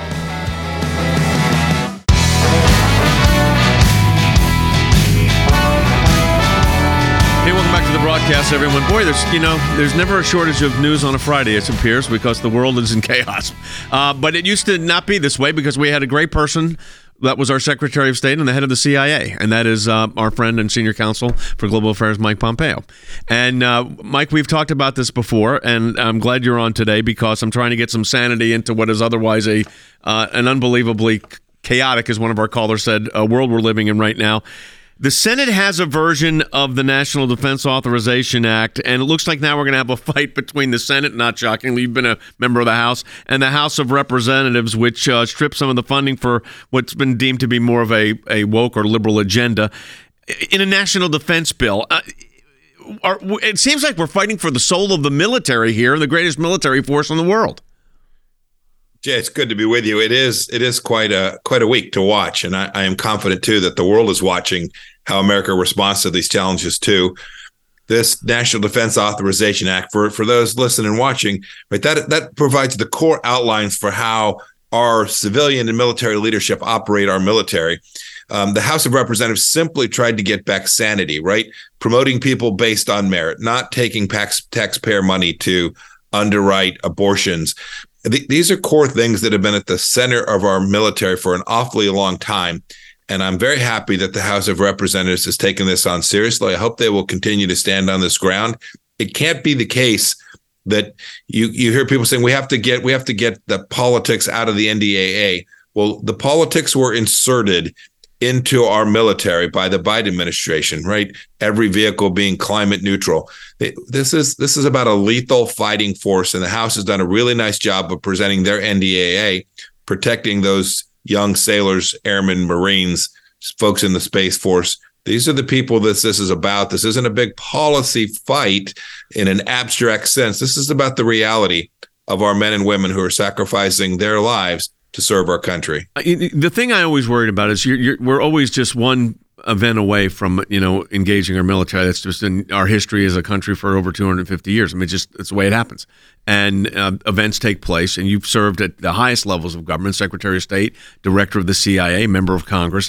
Hey, welcome back to the broadcast, everyone. Boy, there's you know there's never a shortage of news on a Friday, it appears, because the world is in chaos. Uh, but it used to not be this way because we had a great person that was our Secretary of State and the head of the C I A, and that is uh, our friend and senior counsel for global affairs, Mike Pompeo. And uh, Mike, we've talked about this before, and I'm glad you're on today because I'm trying to get some sanity into what is otherwise a uh, an unbelievably chaotic, as one of our callers said, uh, world we're living in right now. The Senate has a version of the National Defense Authorization Act, and it looks like now we're going to have a fight between the Senate, not shockingly, you've been a member of the House, and the House of Representatives, which uh, strips some of the funding for what's been deemed to be more of a, a woke or liberal agenda in a national defense bill. Uh, are, it seems like we're fighting for the soul of the military here, the greatest military force in the world. Jay, it's good to be with you. It is it is quite a quite a week to watch, and I, I am confident too that the world is watching how America responds to these challenges too. This National Defense Authorization Act, for for those listening and watching, right, that that provides the core outlines for how our civilian and military leadership operate our military. Um, the House of Representatives simply tried to get back sanity, right? Promoting people based on merit, not taking tax, taxpayer money to underwrite abortions. These are core things that have been at the center of our military for an awfully long time. And I'm very happy that the House of Representatives has taken this on seriously. I hope they will continue to stand on this ground. It can't be the case that you, you hear people saying we have to get we have to get the politics out of the N D A A. Well, the politics were inserted into our military by the Biden administration, right? Every vehicle being climate neutral. This is this is about a lethal fighting force, and the House has done a really nice job of presenting their N D A A, protecting those young sailors, airmen, Marines, folks in the Space Force. These are the people that this is about. This isn't a big policy fight in an abstract sense. This is about the reality of our men and women who are sacrificing their lives to serve our country. The thing I always worried about is you're, you're, we're always just one event away from, you know, engaging our military. That's just in our history as a country for over two hundred fifty years. I mean, just it's the way it happens. And uh, events take place, and you've served at the highest levels of government, Secretary of State, Director of the C I A, Member of Congress.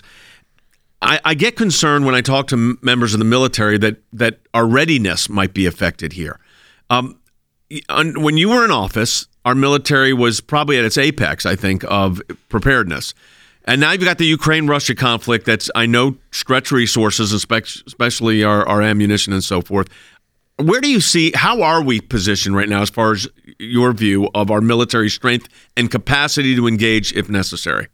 I, I get concerned when I talk to m- members of the military that that our readiness might be affected here. Um, when you were in office, our military was probably at its apex, I think, of preparedness. And now you've got the Ukraine-Russia conflict that's, I know, stretched resources, especially our, our ammunition and so forth. Where do you see, how are we positioned right now as far as your view of our military strength and capacity to engage if necessary?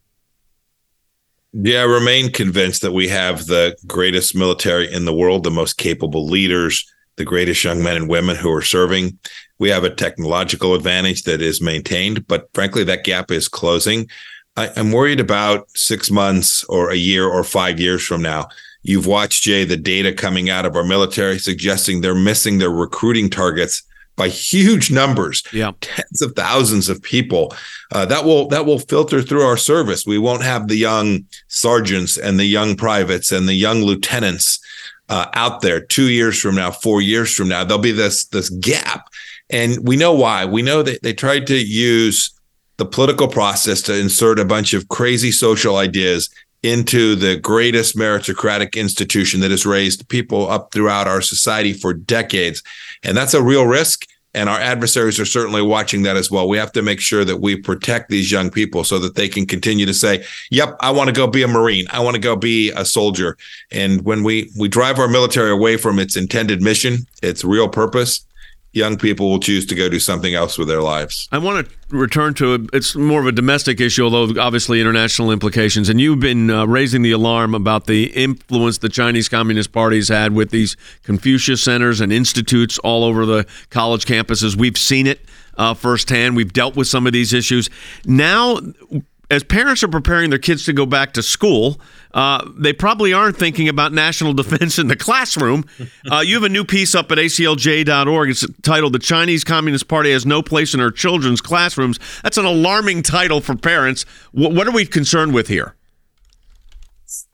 Yeah, I remain convinced that we have the greatest military in the world, the most capable leaders, the greatest young men and women who are serving. We have a technological advantage that is maintained, but frankly, that gap is closing. I, I'm worried about six months or a year or five years from now. You've watched, Jay, the data coming out of our military suggesting they're missing their recruiting targets by huge numbers, yeah. tens of thousands of people. Uh, that will that will filter through our service. We won't have the young sergeants and the young privates and the young lieutenants uh, out there two years from now, four years from now. There'll be this this gap. And we know why. We know that they tried to use the political process to insert a bunch of crazy social ideas into the greatest meritocratic institution that has raised people up throughout our society for decades. And that's a real risk. And our adversaries are certainly watching that as well. We have to make sure that we protect these young people so that they can continue to say, yep, I want to go be a Marine. I want to go be a soldier. And when we, we drive our military away from its intended mission, its real purpose, young people will choose to go do something else with their lives. I want to return to it. It's more of a domestic issue, although obviously international implications. And you've been uh, raising the alarm about the influence the Chinese Communist Party has had with these Confucius centers and institutes all over the college campuses. We've seen it uh, firsthand. We've dealt with some of these issues. Now, as parents are preparing their kids to go back to school, uh, they probably aren't thinking about national defense in the classroom. Uh, you have a new piece up at A C L J dot org. It's titled, "The Chinese Communist Party Has No Place in Our Children's Classrooms." That's an alarming title for parents. W- what are we concerned with here?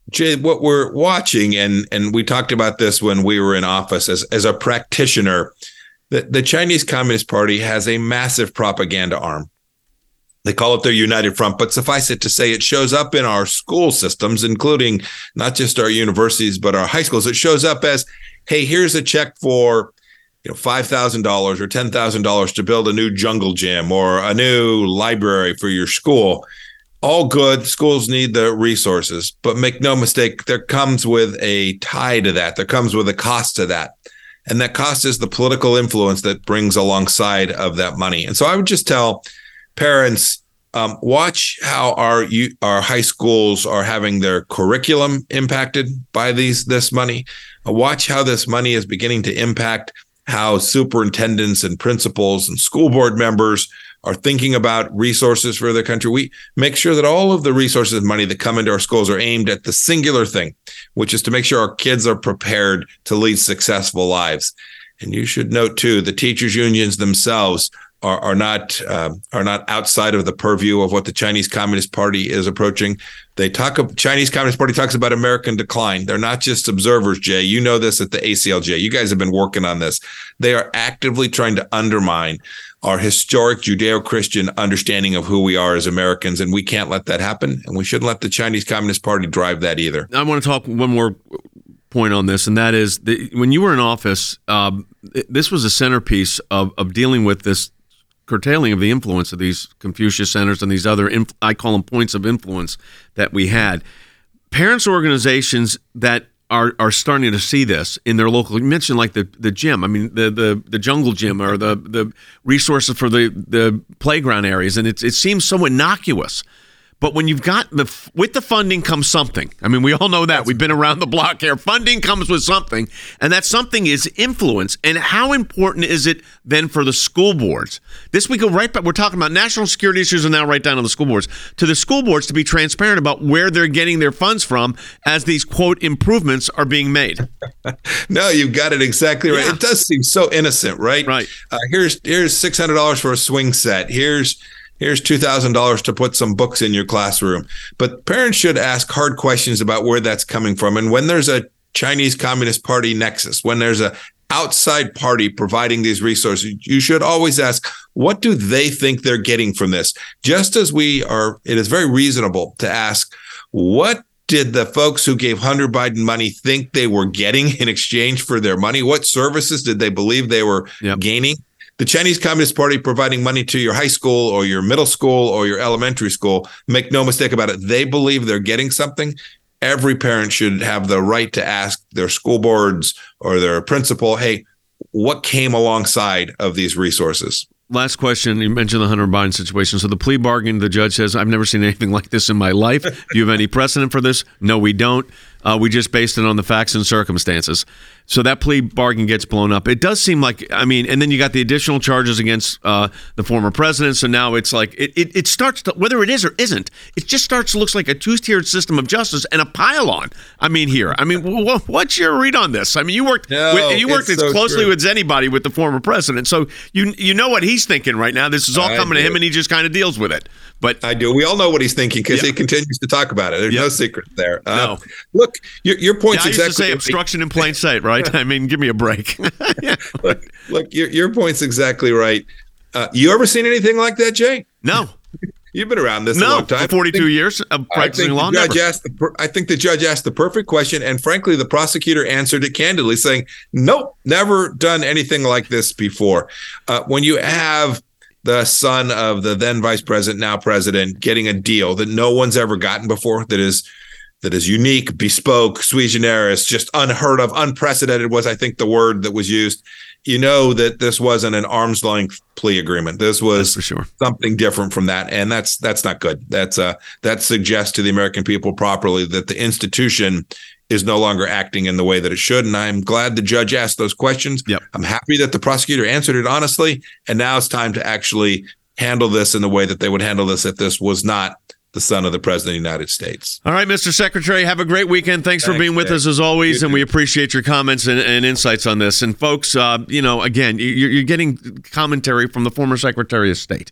Jay, what we're watching, and and we talked about this when we were in office as, as a practitioner, the, the Chinese Communist Party has a massive propaganda arm. They call it their United Front, but suffice it to say, it shows up in our school systems, including not just our universities, but our high schools. It shows up as, hey, here's a check for you know, five thousand dollars or ten thousand dollars to build a new jungle gym or a new library for your school. All good. Schools need the resources, but make no mistake, there comes with a tie to that. There comes with a cost to that. And that cost is the political influence that brings alongside of that money. And so I would just tell parents, um, watch how our our high schools are having their curriculum impacted by these this money. Uh, watch how this money is beginning to impact how superintendents and principals and school board members are thinking about resources for their country. We make sure that all of the resources and money that come into our schools are aimed at the singular thing, which is to make sure our kids are prepared to lead successful lives. And you should note, too, the teachers' unions themselves are, are not uh, are not outside of the purview of what the Chinese Communist Party is approaching. They talk of Chinese Communist Party talks about American decline. They're not just observers, Jay. You know this at the A C L J. You guys have been working on this. They are actively trying to undermine our historic Judeo-Christian understanding of who we are as Americans, and we can't let that happen, and we shouldn't let the Chinese Communist Party drive that either. I want to talk one more point on this, and that is that when you were in office, um, this was a centerpiece of, of dealing with this curtailing of the influence of these Confucius centers and these other, inf- I call them points of influence that we had. Parents' organizations that are are starting to see this in their local. You mentioned like the, the gym. I mean the, the the jungle gym or the the resources for the, the playground areas, and it it seems so innocuous. But when you've got the with the funding comes something. I mean, we all know that. We've been around the block here. Funding comes with something, and that something is influence. And how important is it then for the school boards? This we go right back. We're talking about national security issues, and now right down to the school boards. To the school boards to be transparent about where they're getting their funds from as these quote improvements are being made. No, you've got it exactly right. Yeah. It does seem so innocent, right? Right. Uh, here's here's six hundred dollars for a swing set. Here's Here's two thousand dollars to put some books in your classroom. But parents should ask hard questions about where that's coming from. And when there's a Chinese Communist Party nexus, when there's a outside party providing these resources, you should always ask, what do they think they're getting from this? Just as we are, it is very reasonable to ask, what did the folks who gave Hunter Biden money think they were getting in exchange for their money? What services did they believe they were yep. gaining? The Chinese Communist Party providing money to your high school or your middle school or your elementary school, make no mistake about it, they believe they're getting something. Every parent should have the right to ask their school boards or their principal, hey, what came alongside of these resources? Last question. You mentioned the Hunter Biden situation. So the plea bargain, the judge says, I've never seen anything like this in my life. Do you have any precedent for this? No, we don't. Uh, we just based it on the facts and circumstances. So that plea bargain gets blown up. It does seem like, I mean, and then you got the additional charges against uh, the former president. So now it's like, it, it, it starts to, whether it is or isn't, it just starts to look like a two-tiered system of justice and a pile-on. I mean, here. I mean, w- what's your read on this? I mean, you worked no, with, you worked as so closely true. with anybody with the former president. So you you know what he's thinking right now. This is all I coming do. to him, and he just kind of deals with it. But I do. We all know what he's thinking because yeah. he continues to talk about it. There's yeah. no secret there. Uh, no. Look, your, your point's yeah, I used exactly to say right. obstruction in plain sight, right? I mean, give me a break. yeah. Look, look your, your point's exactly right. Uh, you ever seen anything like that, Jay? No. You've been around this no, a long time. for forty-two think, years of practicing law. I think, the judge asked the, I think the judge asked the perfect question, and frankly, the prosecutor answered it candidly, saying, nope, never done anything like this before. Uh, when you have the son of the then vice president, now president, getting a deal that no one's ever gotten before, that is that is unique, bespoke, sui generis, just unheard of, unprecedented was, I think, the word that was used. You know that this wasn't an arm's length plea agreement. This was for sure something different from that, and that's that's not good. That's uh that suggests to the American people properly that the institution is no longer acting in the way that it should. And I'm glad the judge asked those questions. Yep. I'm happy that the prosecutor answered it honestly. And now it's time to actually handle this in the way that they would handle this if this was not the son of the president of the United States. All right, Mister Secretary, have a great weekend. Thanks, Thanks for being with Dave. us as always. You and too. We appreciate your comments and, and insights on this. And folks, uh, you know, again, you're, you're getting commentary from the former Secretary of State.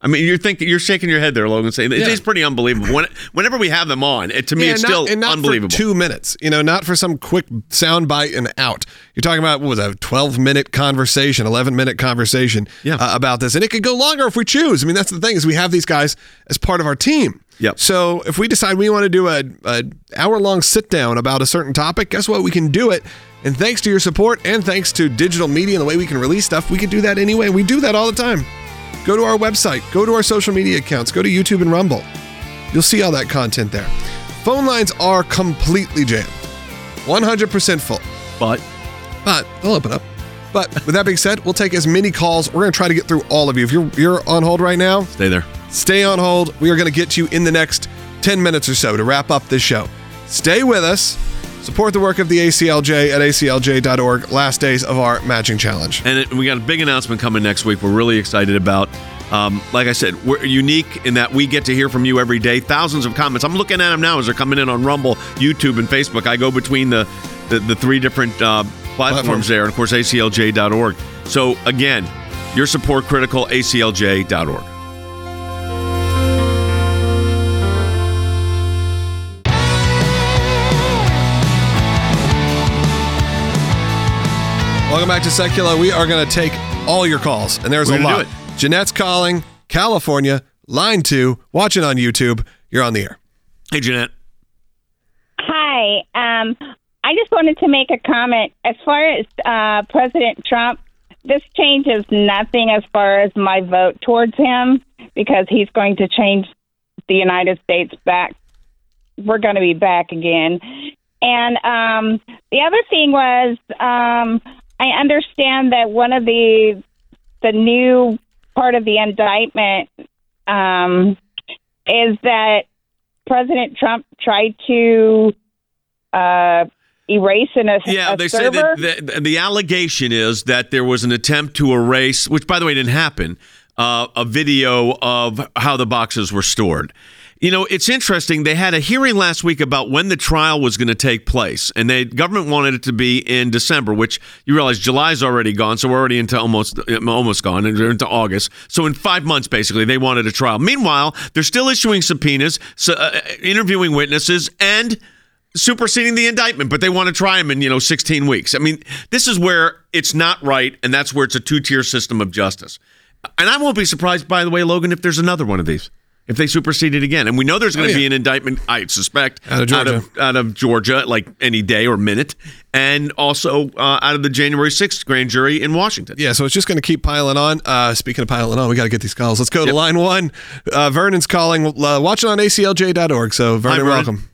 I mean, you're thinking, you're shaking your head there, Logan, saying Yeah. it's pretty unbelievable. When, whenever we have them on, it, to me, Yeah, it's not- still and not unbelievable. For two minutes, you know, not for some quick sound bite and out. You're talking about what was that, a twelve minute conversation, eleven minute conversation Yeah. uh, about this, and it could go longer if we choose. I mean, that's the thing is we have these guys as part of our team. Yep. So if we decide we want to do a, a hour long sit down about a certain topic, guess what? We can do it. And thanks to your support, and thanks to digital media and the way we can release stuff, we can do that anyway. We do that all the time. Go to our website, go to our social media accounts, go to YouTube and Rumble. You'll see all that content there. Phone lines are completely jammed, one hundred percent full. But But they'll open up. But with that being said, we'll take as many calls. We're going to try to get through all of you. If you're you're on hold right now, stay there. stay on hold. We are going to get you in the next ten minutes or so to wrap up this show. Stay with us. Support the work of the A C L J at A C L J dot org. Last days of our matching challenge. And it, we got a big announcement coming next week. We're really excited about. Um, like I said, we're unique in that we get to hear from you every day. Thousands of comments. I'm looking at them now as they're coming in on Rumble, YouTube, and Facebook. I go between the the, the three different uh, platforms Platforms. there, and of course A C L J dot org. So again, your support critical. A C L J dot org. Welcome back to Secular. We are going to take all your calls, and there's We're a gonna lot. do Jeanette's calling, California, line two, watching on YouTube. You're on the air. Hey, Jeanette. Hi. Um, I just wanted to make a comment. As far as uh, President Trump, this changes nothing as far as my vote towards him because he's going to change the United States back. We're going to be back again. And um, the other thing was um, I understand that one of the the new part of the indictment um, is that President Trump tried to uh, erase an, a, Yeah, a they server. say that the, the allegation is that there was an attempt to erase, which by the way didn't happen, uh, a video of how the boxes were stored. You know, it's interesting. They had a hearing last week about when the trial was going to take place, and the government wanted it to be in December, which you realize July's already gone, so we're already into almost almost gone, and into August. So in five months, basically, they wanted a trial. Meanwhile, they're still issuing subpoenas, so, uh, interviewing witnesses, and superseding the indictment, but they want to try him in, you know, sixteen weeks. I mean, this is where it's not right, and that's where it's a two-tier system of justice. And I won't be surprised, by the way, Logan, if there's another one of these. If they supersede it again. And we know there's going to Oh, yeah. be an indictment, I suspect, Out of Georgia. Out of, out of Georgia, like any day or minute, and also uh, out of the January sixth grand jury in Washington. Yeah, so it's just going to keep piling on. Uh, speaking of piling on, we got to get these calls. Let's go to Yep. line one. Uh, Vernon's calling. Uh, watching on A C L J dot org. So, Vernon, Vernon. welcome.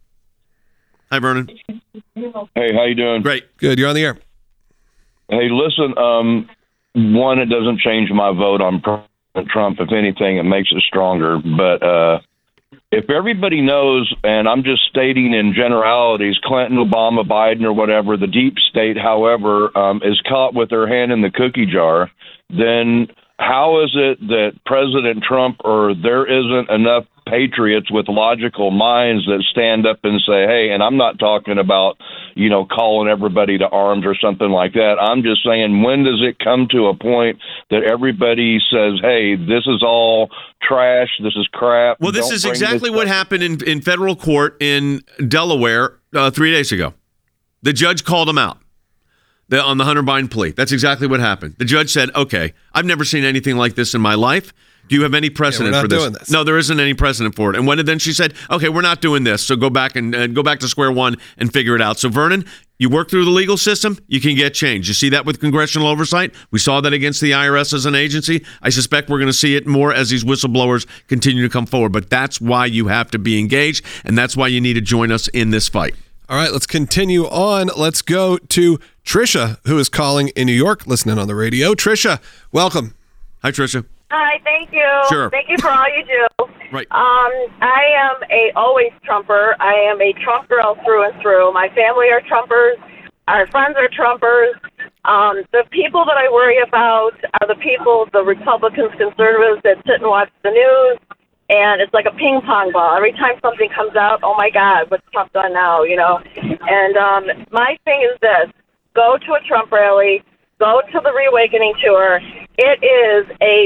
Hi, Vernon. Hey, how you doing? Great. Good. You're on the air. Hey, listen, um, one, it doesn't change my vote on President Trump. If anything, it makes it stronger. But uh, if everybody knows, and I'm just stating in generalities, Clinton, Obama, Biden, or whatever, the deep state, however, um, is caught with their hand in the cookie jar, then how is it that President Trump or there isn't enough patriots with logical minds that stand up and say, hey, and I'm not talking about, you know, calling everybody to arms or something like that. I'm just saying, when does it come to a point that everybody says, hey, this is all trash, this is crap? Well, this don't is bring exactly this what up. happened in, in federal court in Delaware uh, three days ago. The judge called him out the, on the Hunter Biden plea. That's exactly what happened. The judge said, okay, I've never seen anything like this in my life. Do you have any precedent not for this? doing this. No, there isn't any precedent for it. And when then she said, okay, we're not doing this. So go back and uh, go back to square one and figure it out. So Vernon, you work through the legal system, you can get change. You see that with congressional oversight. We saw that against the I R S as an agency. I suspect we're going to see it more as these whistleblowers continue to come forward. But that's why you have to be engaged, and that's why you need to join us in this fight. All right, let's continue on. Let's go to Trisha, who is calling in New York, listening on the radio. Trisha, welcome. Hi, Trisha. Hi, thank you. Sure. Thank you for all you do. Right. Um, I am a always Trumper. I am a Trump girl through and through. My family are Trumpers. Our friends are Trumpers. Um, the people that I worry about are the people, the Republicans, conservatives that sit and watch the news, and it's like a ping pong ball. Every time something comes out, oh my God, what's Trump done now? You know. And um, my thing is this: go to a Trump rally, go to the Reawakening tour. It is a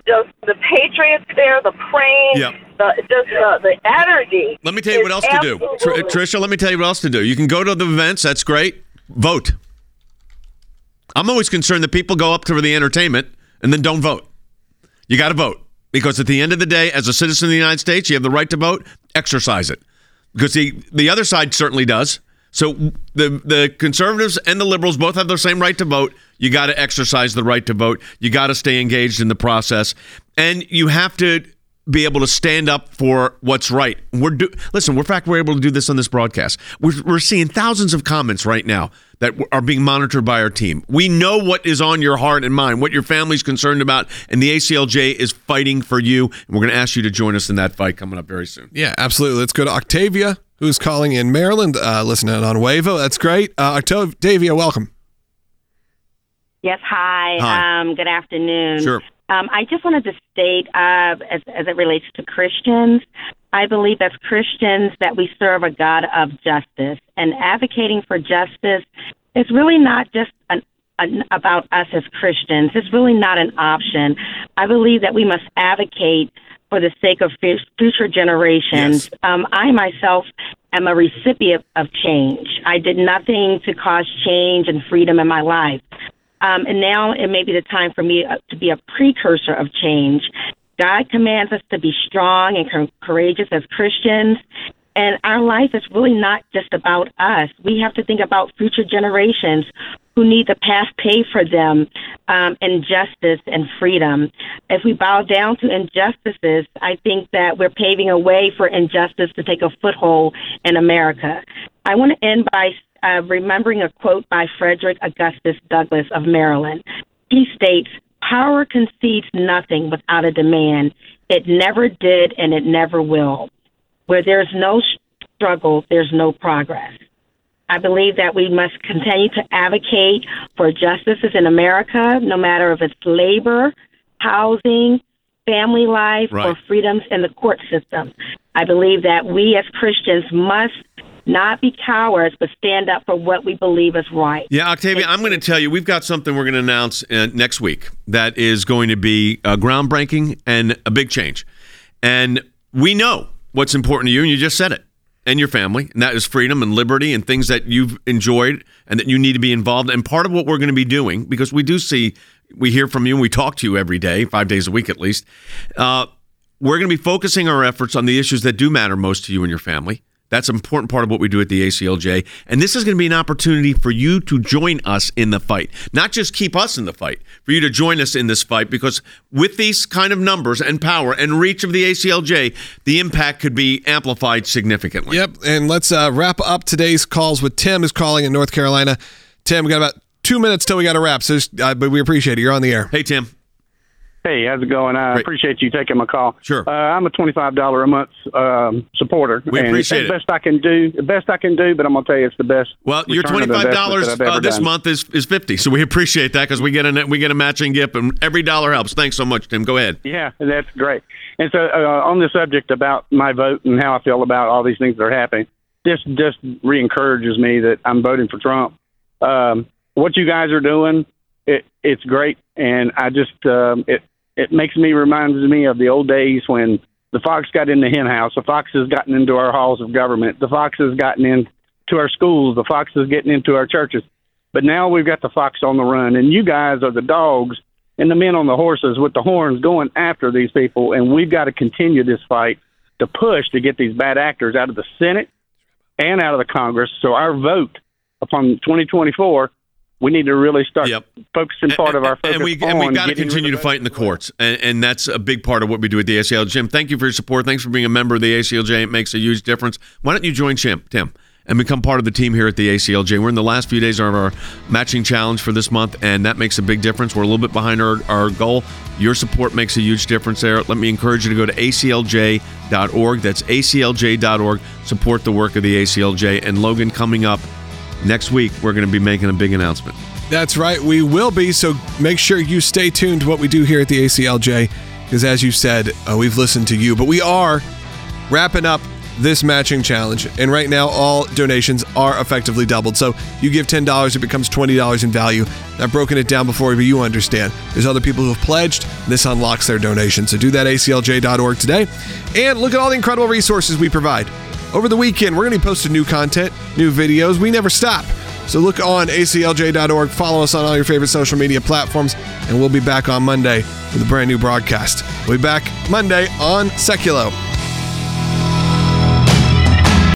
just the patriots there, the praying, Yep. the just the, the energy. Let me tell you what else to do. Tr- Tricia, let me tell you what else to do. You can go to the events. That's great. Vote. I'm always concerned that people go up to the entertainment and then don't vote. You got to vote. Because at the end of the day, as a citizen of the United States, you have the right to vote. Exercise it. Because the, the other side certainly does. So the the conservatives and the liberals both have the same right to vote. You got to exercise the right to vote. You got to stay engaged in the process. And you have to be able to stand up for what's right. We're do, Listen, we're in fact, we're able to do this on this broadcast. We're, we're seeing thousands of comments right now that are being monitored by our team. We know what is on your heart and mind, what your family's concerned about, and the A C L J is fighting for you. And we're going to ask you to join us in that fight coming up very soon. Yeah, absolutely. Let's go to Octavia, who's calling in Maryland, uh, listening on Wavo. That's great. Uh, Octavia, welcome. Yes, hi. Hi. Um, good afternoon. Sure. Um, I just wanted to state, uh, as, as it relates to Christians, I believe as Christians that we serve a God of justice, and advocating for justice is really not just an, an, about us as Christians. It's really not an option. I believe that we must advocate for the sake of future generations. Yes. Um, I myself am a recipient of change. I did nothing to cause change and freedom in my life. Um, and now it may be the time for me to be a precursor of change. God commands us to be strong and courageous as Christians. And our life is really not just about us. We have to think about future generations who need the past pay for them, um, and justice and freedom. If we bow down to injustices, I think that we're paving a way for injustice to take a foothold in America. I want to end by uh, remembering a quote by Frederick Augustus Douglass of Maryland. He states, "Power concedes nothing without a demand. It never did and it never will. Where there's no struggle, there's no progress." I believe that we must continue to advocate for justices in America, no matter if it's labor, housing, family life, right, or freedoms in the court system. I believe that we as Christians must not be cowards, but stand up for what we believe is right. Yeah, Octavia, I'm going to tell you, we've got something we're going to announce uh, next week that is going to be uh, groundbreaking and a big change. And we know what's important to you, and you just said it, and your family, and that is freedom and liberty and things that you've enjoyed and that you need to be involved in. And part of what we're going to be doing, because we do see, we hear from you and we talk to you every day, five days a week at least, uh, we're going to be focusing our efforts on the issues that do matter most to you and your family. That's an important part of what we do at the A C L J. And this is going to be an opportunity for you to join us in the fight. Not just keep us in the fight, for you to join us in this fight, because with these kind of numbers and power and reach of the A C L J, the impact could be amplified significantly. Yep, and let's uh, wrap up today's calls with Tim, who's calling in North Carolina. Tim, we got about two minutes till we got to wrap, so just, uh, but we appreciate it. You're on the air. Hey, Tim. Hey, how's it going? I Great. appreciate you taking my call. Sure. Uh, I'm a twenty-five dollars a month um, supporter. We and appreciate it's it. the best I can do. The best I can do, but I'm going to tell you it's the best. Well, your return of twenty-five dollars investment that I've ever uh, this done. month is, is fifty dollars, so we appreciate that because we get a we get a matching gift, and every dollar helps. Thanks so much, Tim. Go ahead. Yeah, that's great. And so uh, on the subject about my vote and how I feel about all these things that are happening, this just re-encourages me that I'm voting for Trump. Um, what you guys are doing, it, it's great, and I just um, it. It makes me, reminds me of the old days when the fox got in the hen house, the fox has gotten into our halls of government, the fox has gotten into our schools, the fox is getting into our churches. But now we've got the fox on the run, and you guys are the dogs and the men on the horses with the horns going after these people, and we've got to continue this fight to push to get these bad actors out of the Senate and out of the Congress. So our vote upon twenty twenty-four, we need to really start Yep. focusing part of our focus and we, on and we got to getting continue rid to of fight in the courts, and, and that's a big part of what we do at the A C L J. Jim, thank you for your support. Thanks for being a member of the A C L J. It makes a huge difference. Why don't you join Tim, Tim, and become part of the team here at the A C L J? We're in the last few days of our matching challenge for this month, and that makes a big difference. We're a little bit behind our, our goal. Your support makes a huge difference there. Let me encourage you to go to A C L J dot org. That's A C L J dot org. Support the work of the A C L J. And Logan, coming up next week, we're going to be making a big announcement. That's right, we will be, so make sure you stay tuned to what we do here at the A C L J, because as you said, uh, we've listened to you, but we are wrapping up this matching challenge. And right now, all donations are effectively doubled. So you give ten dollars, it becomes twenty dollars in value. I've broken it down before, but you understand. There's other people who have pledged. This unlocks their donation. So do that, A C L J dot org today. And look at all the incredible resources we provide. Over the weekend, we're going to be posting new content, new videos. We never stop. So look on A C L J dot org. Follow us on all your favorite social media platforms. And we'll be back on Monday with a brand new broadcast. We'll be back Monday on Seculo.